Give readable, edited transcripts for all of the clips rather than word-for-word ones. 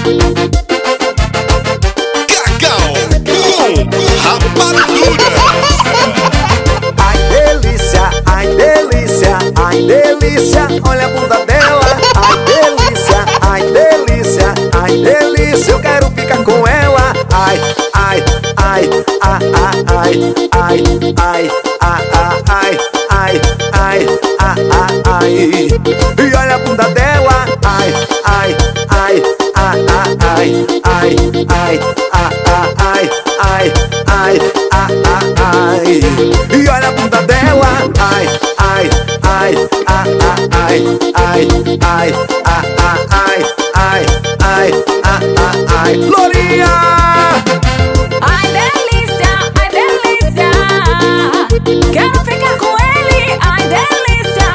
Cacau Rapadura. Ai delícia, ai delícia, ai delícia, olha a bunda dela. Ai delícia, ai delícia, ai delícia, eu quero ficar com ela. Ai, ai, ai, ai, ai, ai, ai, ai, ai, ai, ai, ai, ai. E olha a bunda dela. Ai, ai, ai, ai, ai, ai, ai, ai, ai, ai, ai, ai. E olha a bunda dela. Ai, ai, ai, ai, ai, ai, ai, ai, ai, ai, ai, ai. Lourinha! Ai delícia, quero ficar com ele. Ai delícia,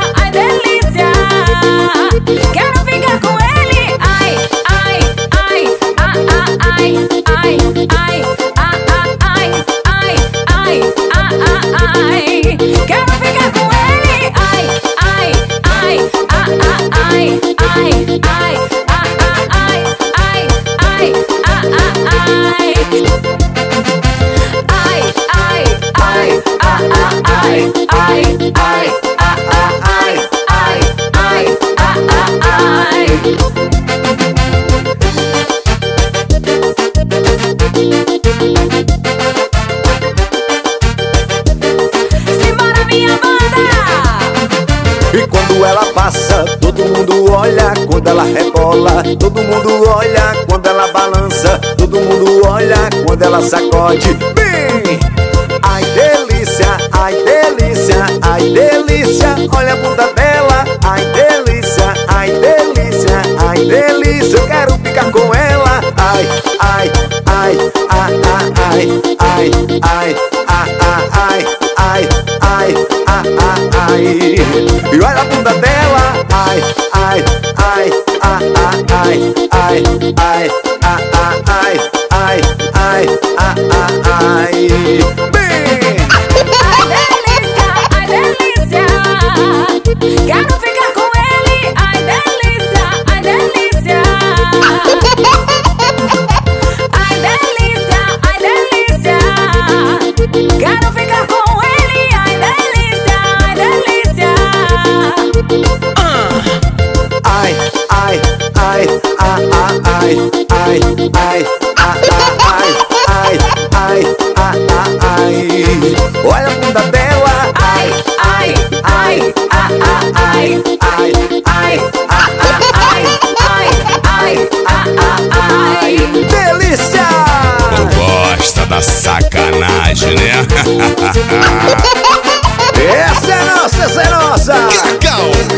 quero ficar com ele. Ai, ai, ai, ai, ai, ai, ai, ai, ai, ai, ai, quero ficar com ele. Ai, ai, ai, ai, ai, ai, ai, ai, ai, ai, ai. Simbora, minha banda! E quando ela passa, todo mundo olha. Quando ela rebola, todo mundo olha. Quando ela balança, todo mundo olha. Quando ela sacode, bem! Ai delícia, ai delícia, ai delícia, olha a bunda dela. Ai delícia, ai delícia, ai delícia, eu quero ficar com ela. Ai, ai, ai, ai, ai, ai, ai, ai, ai, ai, ai, ai. E olha a bunda dela. Ai, ai, ai, ai, ai, ai, ai, ai, ai, ai, ai. Bem! Ai delícia, quero ficar com ele. Ai delícia, quero ficar com ele. Ai delícia, Ai, ai, ai, ai, ai, ai, ai, ai, ai, ai, ai. Olha a bunda dela. ai, ai, ai, ai, ai, ai, ai, ai, ai. Delícia! Tu gosta da sacanagem, né? Essa é nossa, essa é nossa! Cacau